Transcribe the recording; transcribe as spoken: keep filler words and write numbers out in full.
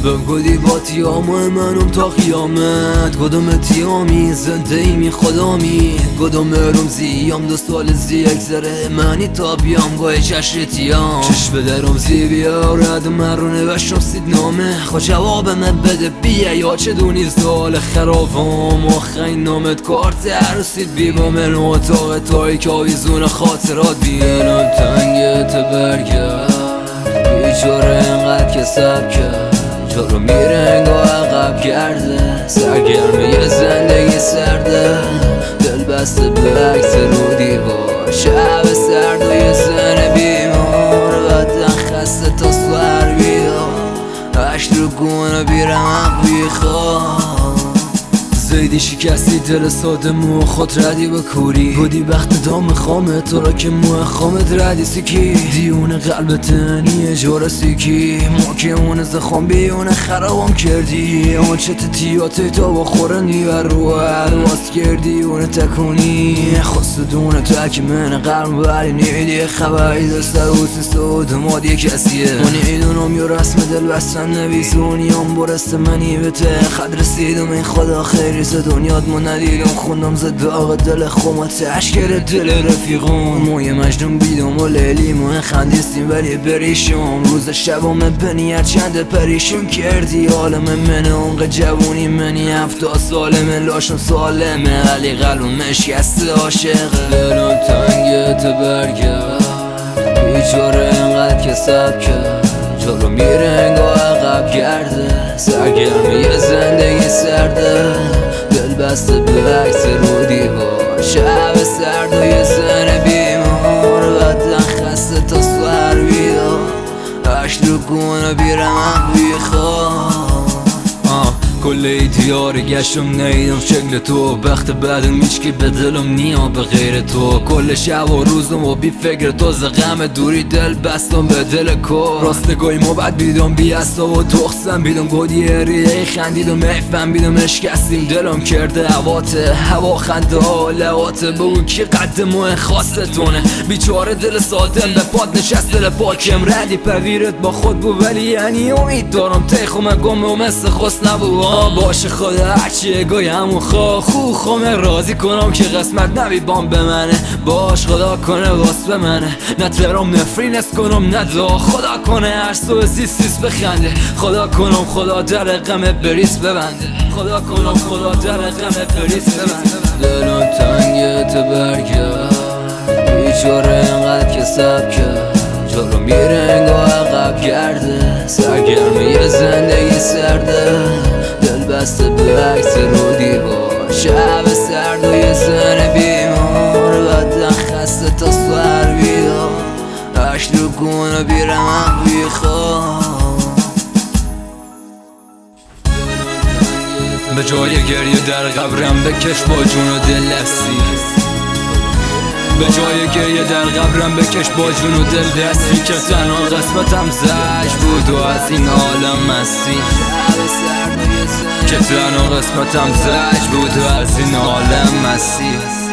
بگو دی با تیام منم تا قیامت کدوم تیامی زنده ایمی خدامی کدوم رمزیم دو سال زی اگذره منی تا بیام گاه چشر تیام چشم درم زی بیارد من رو نوشتم سید نامه خود جواب من بده بیه یا چه دونی زال خرابم آخرین نامت کارت عروسید بی با من اتاق تایی که آویزون خاطرات بیانم تنگت برگرد بیچاره انقدر که سب کرد جلو میره انگاه عقب کرده سرگرمی زندگی سرده دل بسته به عکس رو دیوار شب سرد و یه زن بیمار بدن خسته تا سر بیار عشق رو گونه بیرم بیخواه زیدی شکستی دل ساده مو خود ردی به کوری بودی وقت دام خامه تو را که مو خامت ردی سیکی دیون قلب تنیه جور سیکی ما که اون زخم بیون خرابم کردی اون چه تیاتی تا با خورندی و رو عرواز کردی اون تکونی خواست دونه تک من قلب بری نیدی خبری دست روسی سود مادی کسیه من ایدونم یا رسم دل بستن نویسونیم برست منی به ته خد رسیدم این خدا خیلی دنیات ما ندیدم خوندم زد داغ دل خومت عشقر دل رفیقون موی مجنون بیدم و لیلی موی خندیستیم ولی بریشم روز شبام بنی چند پریشون کردی عالم من اونق جوونی منی هفته سالمه لاشم سالمه ولی قلبم مشکست عاشقه دلم تنگت برگرد بیچاره انقدر که سب کرد جلو میره انگاه عقب کرده سرگرمی زندگی سرده دل بسته به عکس رو دیوار شب سرد و یه زن بیمار بدن خسته تا سر بیدار عشق رو گونه بیرم بیخواه کل ایتیار گشتم نیدم شکل تو بخت بعدم میچکی به دلم نیا به غیر تو کل شب و روزم و بی فکر تو ز غم دوری دل بستم به دل کو راستگاهی ما بعد بیدم بی اصلا و تخصم بیدم گودی ریه خندیدم ایفم بیدم اشکستیم دلم کرده هواته هوا خنده ها لواته بگو کی قدمو خواستتونه بیچاره دل سادم به پاد نشست دل پاکم ردی پویرت با خود بو ولی یعنی امید دارم تیخم گم و مثل خست نبو باشه خدا هرچیه گوی همون خواه خو خومه راضی کنم که قسمت نبی بام به منه باش خدا کنه واس به منه نترم نفرینس کنم ندا خدا کنه هر سو سیس سیس بخنده خدا کنم خدا در غم بریس ببنده خدا کنم خدا در غم بریس ببنده دلم تنگت برگرد بیچاره انقدر که سب کرد جلو میره انگاه عقب کرده سرگرمی زندگی سرده دل بسته به عکس رو دیوار شب سرد و یه زن بیمار بدن خسته تا سر بیدار عشق رو گونه بیرم بیخواه به جای گریه در قبرم بکش با جون و دل دستی به جای گریه در قبرم بکش با جون و دل دستی که تنها قسمتم زج بود و از این عالم مستی که تنها قسمتم زج بود و از این عالم مستی